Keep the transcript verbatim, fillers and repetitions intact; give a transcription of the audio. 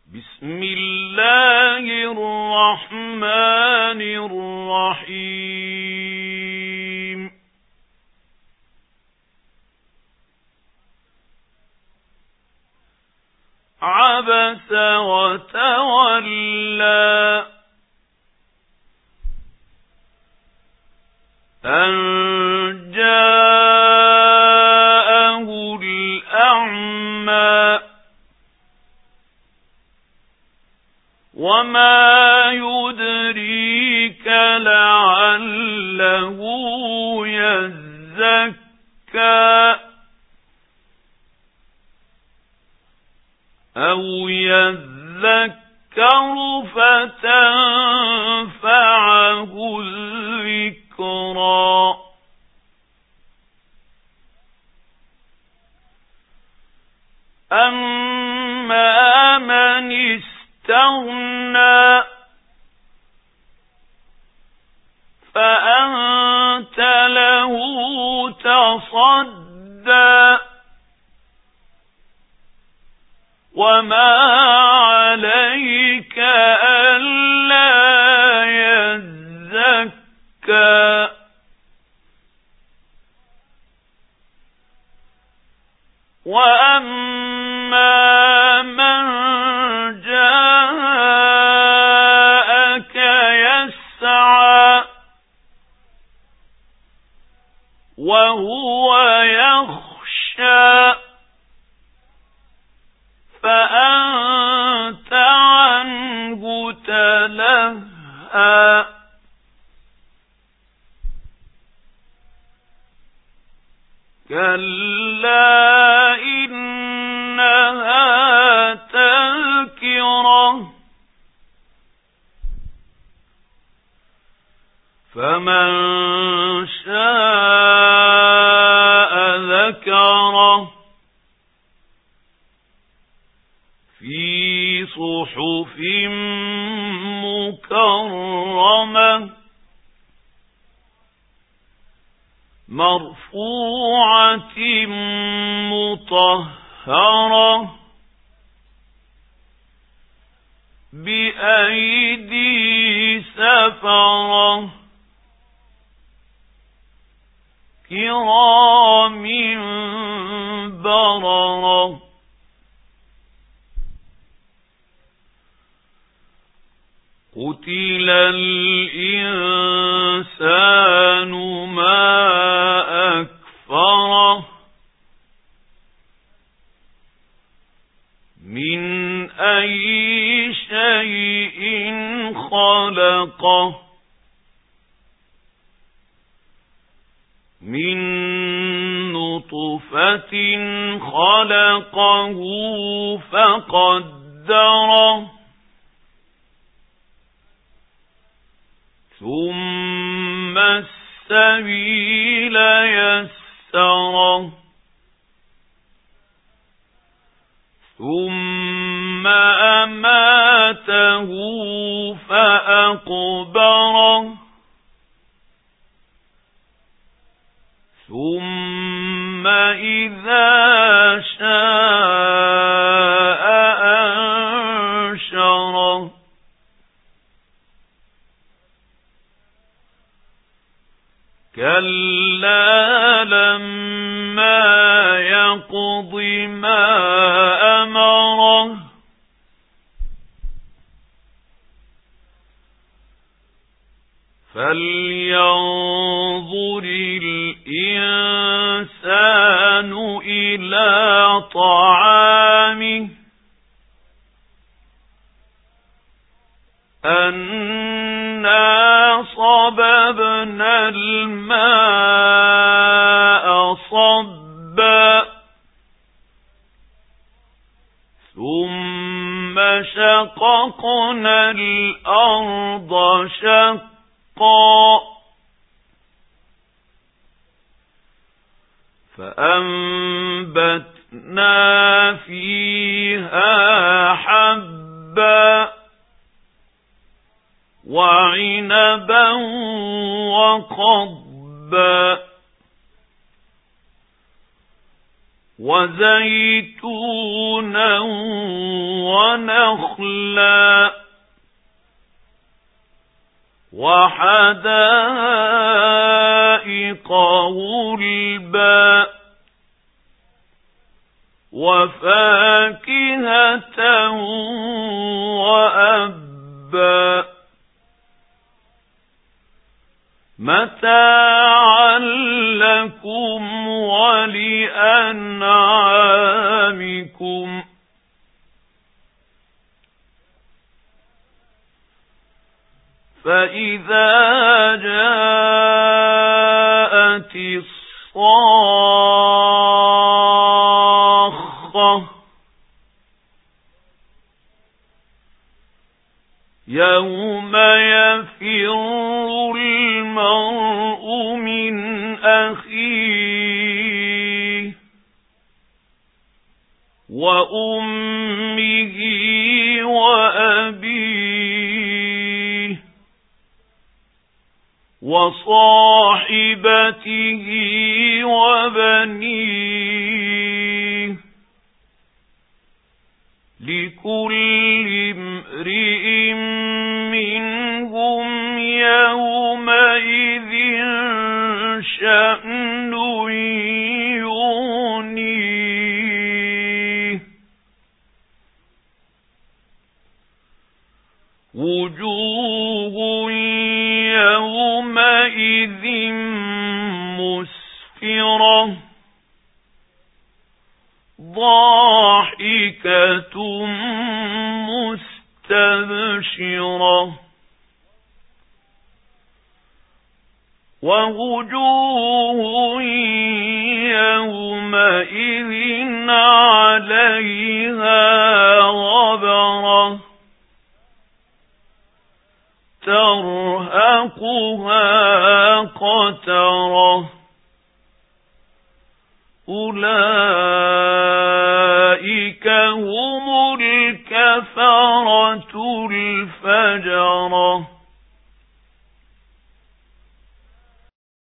بسم الله الرحمن الرحيم عبس وتولى أن جاءه الأعمى وما يدريك لعله يزكى أو يذكر فتنفعه الذكرى أما من استغنى فأنت له تصدى وما عليك ألا يزكى وأما من جاءك يسعى وهو يخشى فأنت عنه تلهى كلا إنها تذكرة فمن شاء ذكره في صحف مكرمة مرفوعة مطهرة بأيدي سفرة كرام بررة قتل الإنسان ما أكفره من أي شيء خلقه من نطفة خلقه فقدره ثم السبيل يسره ثم أماته فأقبره ثم إذا شاء أنشره كلا لما يقض ما أمره فلينظر الإنسان إلى طعامه أنا صببنا الماء صبا ثم شققنا الأرض شقا فأنبتنا فيها حبا وعنبا وقضبا وزيتونا ونخلا وحدائق غلبا وفاكهة وأبا متاعا لكم ولأنعامكم فإذا جاءت الصاخة يوم يفر المرء من أخيه وأمه وأبيه وصاحبته وبنيه لكل امرئ منهم يومئذ شأن يغنيه وجوه يومئذ مسفرة ضاحكة مستبشرة ووجوه يومئذ عليها غبرة ترهقها قترة أولئك هم الكفرة الفجرة.